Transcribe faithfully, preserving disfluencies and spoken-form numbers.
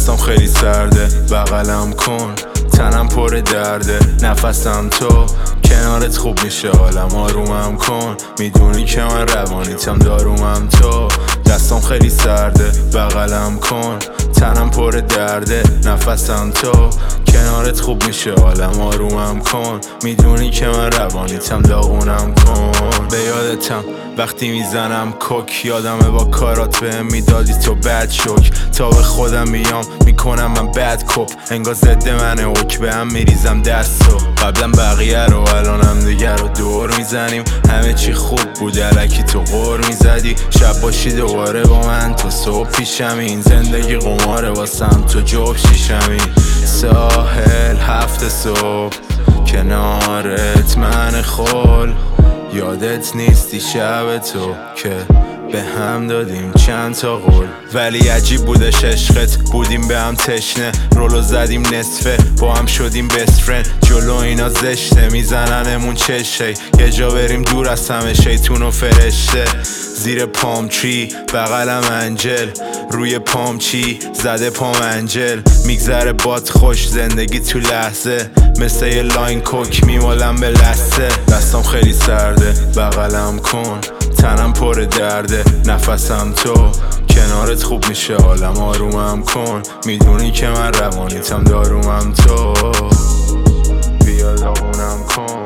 دستم خیلی سرده بغلم کن، تنم پر درده، نفسم تو، کنارت خوب میشه حالم، آرومم کن، میدونی که من روانیتم، دارومم تو. دستم خیلی سرده بغلم کن، تنم پر درده، نفسم تو، کنارت خوب میشه حالم، آرومم کن، میدونی که من روانیتم، داغونم کن. به یادتم وقتی میزنم کوک، یادمه با کارات بهم میدادی تو بد شک، تا به خودم میام میکنم من بد کپ، انگار ضد منه حک، به هم میریزم دستو. قبلا بقیه رو الانم دیگر رو دور میزنیم، همه چی خوب بود الکی تو غور میزدی، شب باشی دوباره با من تو صبح پیشمی، این زندگی قماره واسم تو جوب شیشمی. ساحل هفت صبح کنارت من خول، یادت نیستی شب تو که به هم دادیم چند تا قول، ولی عجیب بودش عشقت، بودیم به هم تشنه، رولو زدیم نصفه با هم شدیم بست فرند، جلو اینا زشته میزننمون چشه، یه جا بریم دور از همه شیطون و فرشته. زیر پام تری بغلم انجل، روی پام چی زده پام انجل، میگذره باد خوش زندگی تو لحظه، مثل یه لاین کوک میمالم به لسه. دستم خیلی سرده بغلم کن، تنم پر درده، نفسم تو، کنارت خوب میشه حالم، آرومم کن، میدونی که من روانیتم، دارومم تو. بیا داغونم کن.